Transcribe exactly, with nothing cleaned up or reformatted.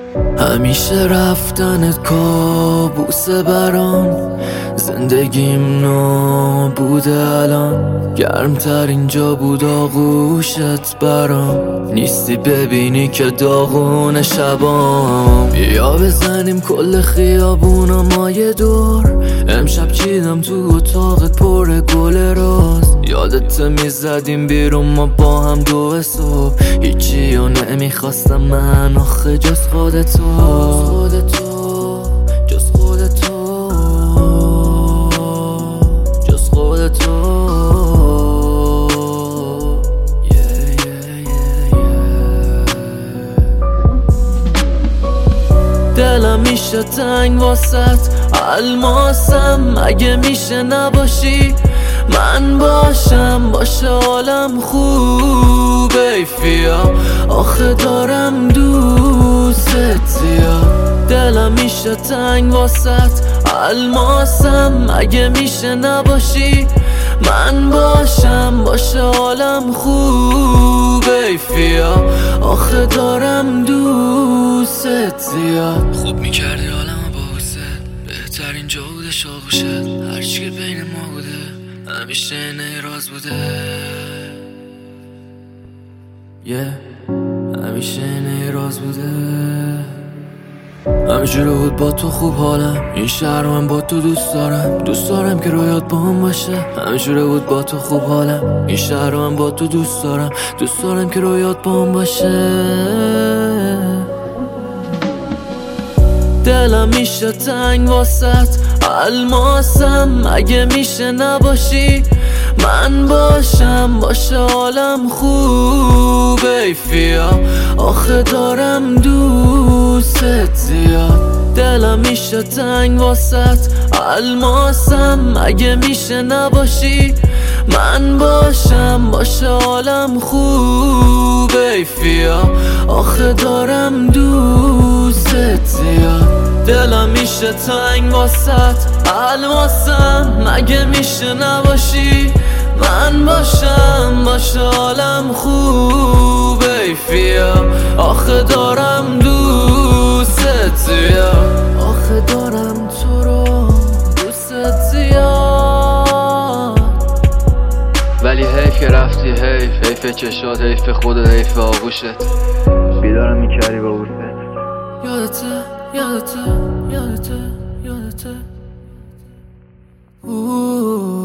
همیشه رفتنت کابوس برام، زندگیم نابوده الان. گرمتر اینجا بود آغوشت برام، نیستی ببینی که داغون شبام. بیا بزنیم کل خیابونا مایه دور، امشب چیدم تو اتاقت پر گل راز. یادت میزدیم بیرون ما با هم دو صبح، هیچی و نمیخواستم من آخه جز خودتو، خودتو جز خودتو جز خودتو. yeah, yeah, yeah, yeah. دلم میشه تنگ واسط الماسم، اگه میشه نباشی من باشم، باشه حالم خوبه ایفیا، آخه دارم دوست زیاد. دلم میشه تنگ واسط الماسم، اگه میشه نباشی من باشم، باشه حالم خوبه ایفیا، آخه دارم دوست زیاد. خوب میکردی حالمو با حست، بهترین جا بوده شاقوشت، هرچی که بین ما بوده همیشه نیراز بوده. yeah. همیشه نیراز بوده. همینجوره بود با تو خوب حالم، این شهر من با تو دوست دارم، دوست دارم که رویات با هم باشه. همینجوره بود با تو خوب حالم، این شهر من با تو دوست دارم، دوست دارم که رویات با هم باشه. دلم میشه تنگ واسط الماسم، اگه میشه نباشی من باشم، باشه حالم خوبه ایفیا، آخه دارم دوست زیاد. دلم میشه تنگ واسط الماسم، اگه میشه نباشی من باشم، باشه حالم خوبه ایفیا، آخه دارم دوست زیاد. دلم میشه تنگ واسط الماسم، اگه میشه نباشی من باشم، باشه حالم خوبه ایفیا، آخه دارم دوست زیاد، آخه دارم تو رو دوست زیاد. ولی حیف که رفتی، حیف حیف چشات، حیف خودت، حیف آغوشت. بیدارم میکردی با بوست، یادته یادته یادته یادته. اوه